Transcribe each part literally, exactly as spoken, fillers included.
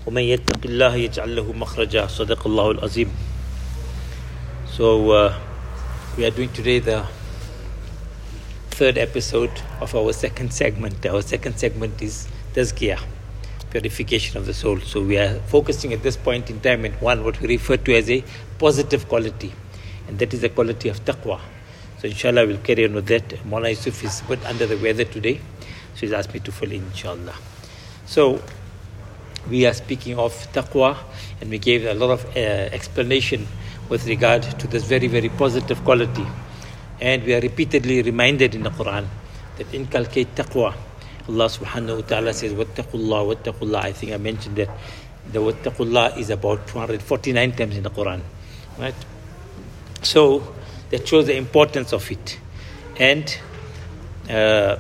وَمَنْ يَتَّقِ اللَّهَ يَجْعَلْ لَهُ مَخْرَجًا صَدَقَ اللَّهُ الْعَظِيمُ. So uh, we are doing today the third episode of our second segment. Our second segment is Tazkiyah, purification of the soul. So we are focusing at this point in time at one, what we refer to as a positive quality, and that is the quality of taqwa. So inshallah we'll carry on with that. Maulana Yusuf is a bit under the weather today, so he's asked me to fill in, inshallah. So we are speaking of taqwa, and we gave a lot of uh, explanation with regard to this very, very positive quality. And we are repeatedly reminded in the Quran that inculcate taqwa. Allah subhanahu wa ta'ala says, Wattaqullah, Wattaqullah. I think I mentioned that the Wattaqullah is about two hundred forty-nine times in the Quran. Right? So that shows the importance of it. And uh,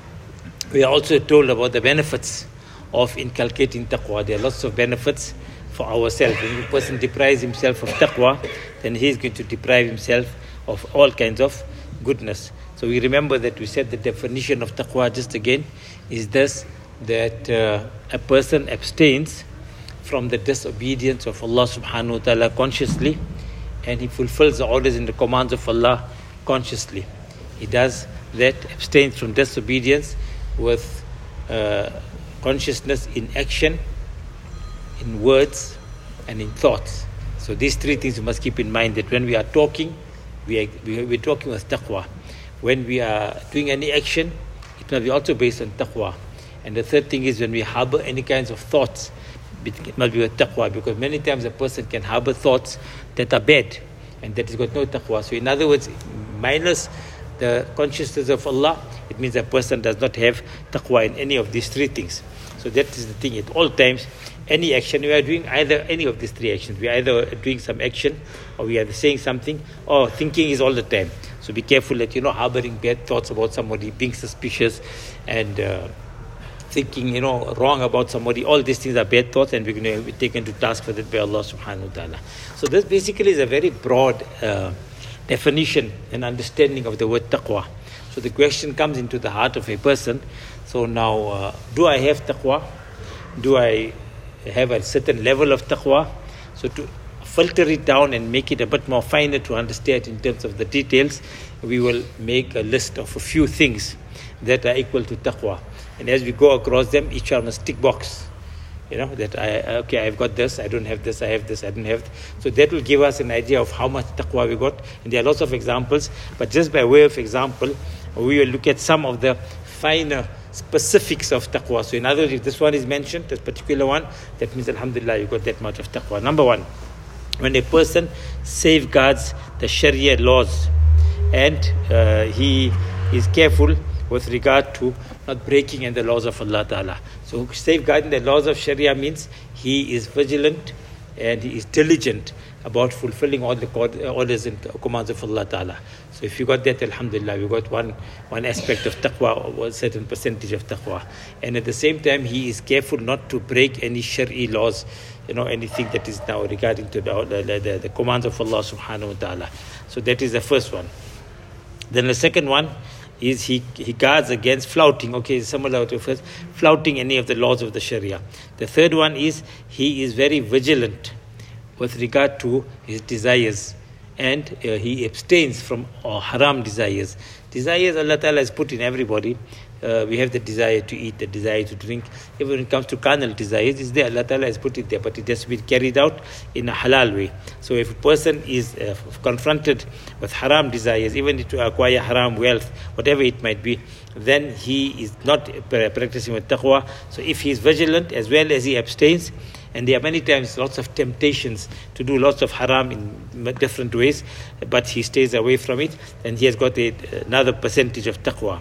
we are also told about the benefits of inculcating taqwa. There are lots of benefits for ourselves. When a person deprives himself of taqwa, then he is going to deprive himself of all kinds of goodness. So we remember that we said the definition of taqwa just again is this, that uh, a person abstains from the disobedience of Allah subhanahu wa ta'ala consciously, and he fulfills the orders and the commands of Allah consciously. He does that, abstains from disobedience with uh, consciousness in action, in words, and in thoughts. So these three things you must keep in mind, that when we are talking, we are, we are, we're talking with taqwa. When we are doing any action, it must be also based on taqwa. And the third thing is when we harbor any kinds of thoughts, it must be with taqwa, because many times a person can harbor thoughts that are bad, and that has got no taqwa. So in other words, minus the consciousness of Allah, it means a person does not have taqwa in any of these three things. So that is the thing. At all times, any action we are doing, either any of these three actions, we are either doing some action, or we are saying something, or thinking is all the time. So be careful that you're not harboring bad thoughts about somebody, being suspicious, and uh, thinking, you know, wrong about somebody. All these things are bad thoughts, and we're going to be taken to task for that by Allah subhanahu wa ta'ala. So this basically is a very broad uh, definition and understanding of the word taqwa. So the question comes into the heart of a person. So now, uh, do I have taqwa? Do I have a certain level of taqwa? So to filter it down and make it a bit more finer to understand in terms of the details, we will make a list of a few things that are equal to taqwa. And as we go across them, each one must tick box. You know, that I, okay, I've got this, I don't have this, I have this, I don't have this. So that will give us an idea of how much taqwa we got. And there are lots of examples, but just by way of example, we will look at some of the finer specifics of taqwa. So in other words, if this one is mentioned, this particular one, that means alhamdulillah, you got that much of taqwa. Number one, when a person safeguards the Sharia laws, and uh, he is careful with regard to not breaking in the laws of Allah Ta'ala. So safeguarding the laws of Sharia means he is vigilant and he is diligent about fulfilling all the orders and commands of Allah Ta'ala. So if you got that, alhamdulillah, you got one one aspect of taqwa, or a certain percentage of taqwa. And at the same time, he is careful not to break any Shari laws, you know, anything that is now regarding to the, the, the, the commands of Allah subhanahu wa ta'ala. So that is the first one. Then the second one is he, he guards against flouting. Okay, similar to first, flouting any of the laws of the Sharia. The third one is he is very vigilant with regard to his desires, and uh, he abstains from uh, haram desires. Desires Allah Ta'ala has put in everybody. Uh, we have the desire to eat, the desire to drink. Even when it comes to carnal desires, it's there. Allah Ta'ala has put it there, but it has to be carried out in a halal way. So if a person is uh, confronted with haram desires, even to acquire haram wealth, whatever it might be, then he is not practicing with taqwa. So if he is vigilant as well as he abstains, and there are many times lots of temptations to do lots of haram in different ways, but he stays away from it, then he has got a, another percentage of taqwa.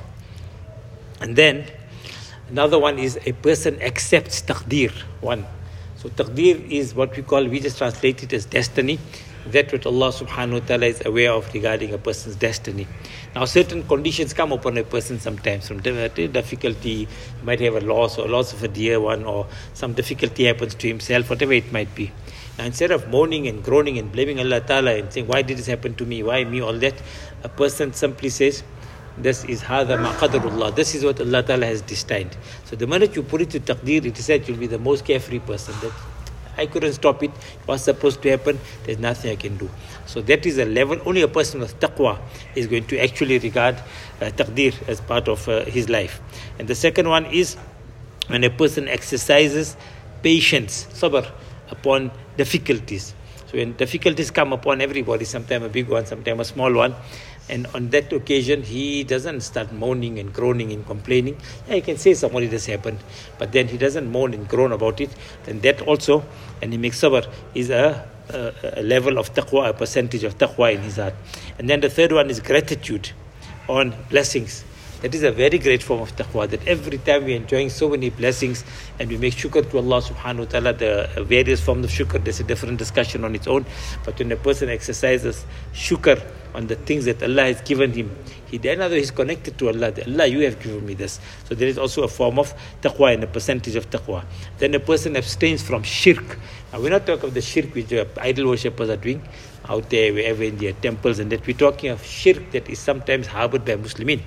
And then another one is a person accepts taqdeer. One. So taqdeer is what we call, we just translate it as destiny. That what Allah subhanahu wa ta'ala is aware of regarding a person's destiny. Now certain conditions come upon a person sometimes, from difficulty, he might have a loss or loss of a dear one, or some difficulty happens to himself, whatever it might be. Now instead of moaning and groaning and blaming Allah ta'ala and saying, why did this happen to me, why me, all that, a person simply says, this is hada ma qadarullah. This is what Allah Ta'ala has destined. So the minute you put it to taqdeer, it is said you'll be the most carefree person. That I couldn't stop it. What's supposed to happen? There's nothing I can do. So that is a level, only a person with taqwa is going to actually regard uh, taqdeer as part of uh, his life. And the second one is when a person exercises patience, sabr, upon difficulties. So when difficulties come upon everybody, sometimes a big one, sometimes a small one, and on that occasion, he doesn't start moaning and groaning and complaining. Yeah, he can say somebody this happened, but then he doesn't moan and groan about it. Then that also, and he makes sabr, is a, a, a level of taqwa, a percentage of taqwa in his heart. And then the third one is gratitude on blessings. That is a very great form of taqwa, that every time we're enjoying so many blessings and we make shukr to Allah subhanahu wa ta'ala, the various forms of shukr, there's a different discussion on its own. But when a person exercises shukr on the things that Allah has given him, he then although he's connected to Allah, that Allah, you have given me this. So there is also a form of taqwa and a percentage of taqwa. Then a person abstains from shirk. Now we're not talking of the shirk which uh, idol worshippers are doing out there, wherever in their temples, and that we're talking of shirk that is sometimes harbored by Muslimin.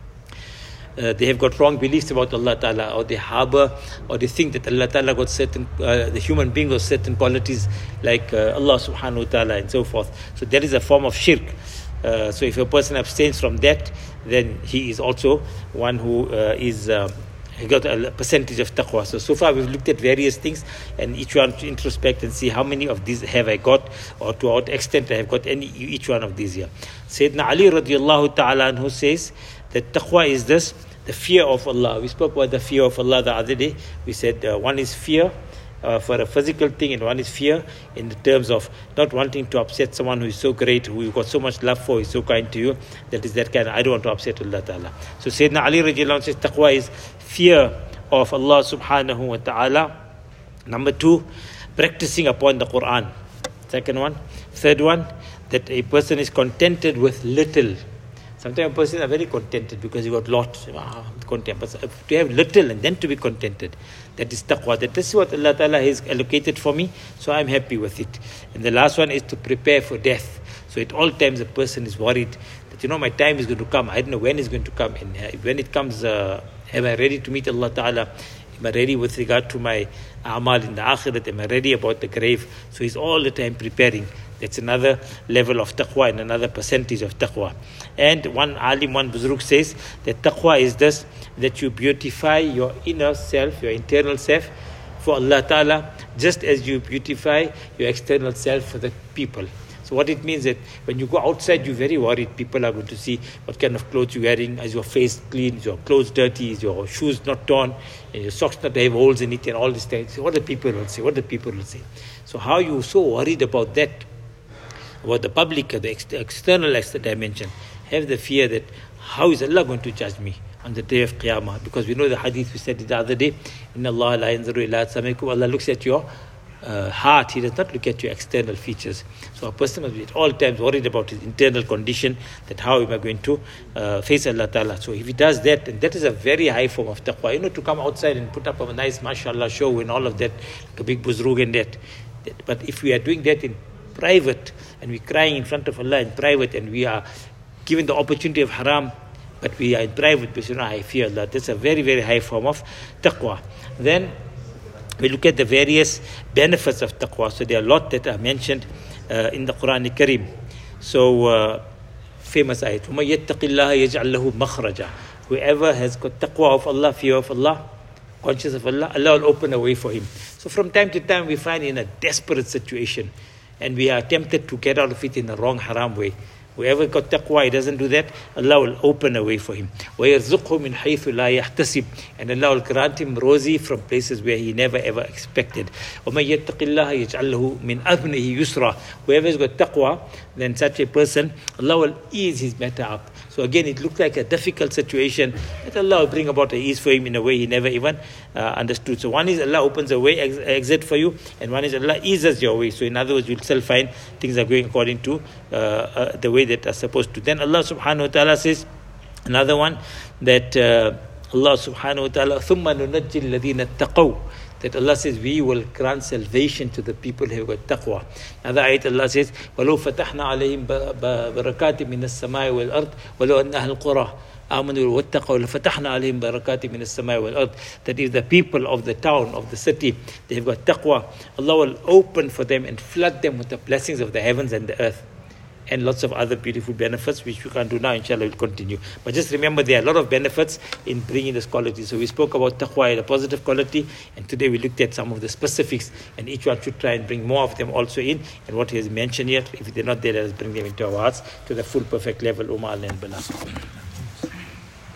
Uh, they have got wrong beliefs about Allah Ta'ala, or they harbor, or they think that Allah Ta'ala got certain, uh, the human being got certain qualities like uh, Allah Subhanahu Wa Ta'ala and so forth. So that is a form of shirk. Uh, so if a person abstains from that, then he is also one who uh, is uh, he got a percentage of taqwa. So, so far we've looked at various things, and each one to introspect and see how many of these have I got, or to what extent I have got any each one of these here. Sayyidina Ali radiallahu ta'ala anhu says that taqwa is this, the fear of Allah. We spoke about the fear of Allah the other day. We said uh, one is fear uh, for a physical thing, and one is fear in the terms of not wanting to upset someone who is so great, who you've got so much love for, is so kind to you. That is that kind of, I don't want to upset Allah Ta'ala. So Sayyidina Ali radiallahu anhu says taqwa is fear of Allah subhanahu wa ta'ala. Number two, practicing upon the Quran. Second one. Third one, that a person is contented with little. Sometimes a person is very contented because he got lots. Ah, content. But to have little and then to be contented, that is taqwa. That this is what Allah Ta'ala has allocated for me, so I'm happy with it. And the last one is to prepare for death. So at all times a person is worried that, you know, my time is going to come. I don't know when it's going to come. And when it comes, uh, am I ready to meet Allah Ta'ala? Am I ready with regard to my amal in the akhirat? Am I ready about the grave? So he's all the time preparing. That's another level of taqwa and another percentage of taqwa. And one alim, one buzruk says that taqwa is this, that you beautify your inner self, your internal self for Allah Ta'ala, just as you beautify your external self for the people. So what it means that when you go outside, you're very worried. People are going to see what kind of clothes you're wearing. Is your face clean? Is your clothes dirty? Is your shoes not torn? And your socks not have holes in it and all these things. So what the people will say? What the people will say? So how you so worried about that, about the public, the ex- external dimension? Have the fear that how is Allah going to judge me on the day of Qiyamah? Because we know the hadith we said the other day, Inna Allah la yanzuru ila ajsamikum. Allah looks at your Uh, heart, he does not look at your external features. So a person must be at all times worried about his internal condition, that how am I going to uh, face Allah Ta'ala. So if he does that, and that is a very high form of taqwa. You know, to come outside and put up a nice mashallah show and all of that, like a big buzrug and that. that. But if we are doing that in private, and we're crying in front of Allah in private, and we are given the opportunity of haram, but we are in private, because, you know, I fear Allah. That's a very, very high form of taqwa. Then we look at the various benefits of taqwa. So there are a lot that are mentioned uh, in the Quran Kareem. So uh, famous ayat, وَمَنْ يَتَّقِ اللَّهَ يَجْعَلْ لَهُ مَخْرَجًا. Whoever has got taqwa of Allah, fear of Allah, conscious of Allah, Allah will open a way for him. So from time to time we find in a desperate situation, and we are tempted to get out of it in the wrong haram way. Whoever got taqwa, he doesn't do that, Allah will open a way for him. وَيَرْزُقْهُ مِنْ حَيْثُ لَا يَحْتَسِبْ. And Allah will grant him rozi from places where he never ever expected. وَمَنْ يَتَّقِ اللَّهَ يَجْعَلْ لَهُ مِنْ أَذْنِهِ يُسْرًا. Whoever has got taqwa, then such a person, Allah will ease his matter up. So again, it looks like a difficult situation, that Allah will bring about a ease for him in a way he never even uh, understood. So one is Allah opens a way, ex- exit for you, and one is Allah eases your way. So in other words, you'll still find things are going according to uh, uh, the way that are supposed to. Then Allah subhanahu wa ta'ala says, another one, that uh, Allah subhanahu wa ta'ala, ثُمَّ نُنَجِّي الَّذِينَ اتَّقَوْا. That Allah says, we will grant salvation to the people who have got taqwa. Another ayat Allah says, وَلَوْ فَتَحْنَا عَلَيْهِمْ بَرَكَاتٍ مِنَ السَّمَاءِ وَالْأَرْضِ وَلَوْ أَنَّ أَهْلَ الْقُرَىٰ آمنوا واتقوا لفتحنا عليهم بركات من السماء والأرض. That if the people of the town, of the city, they've got taqwa, Allah will open for them and flood them with the blessings of the heavens and the earth. And lots of other beautiful benefits, which we can't do now, inshallah, we'll continue. But just remember, there are a lot of benefits in bringing this quality. So we spoke about taqwa, a positive quality, and today we looked at some of the specifics, and each one should try and bring more of them also in. And what he has mentioned here, if they're not there, let us bring them into our hearts to the full perfect level. Umar and Bala.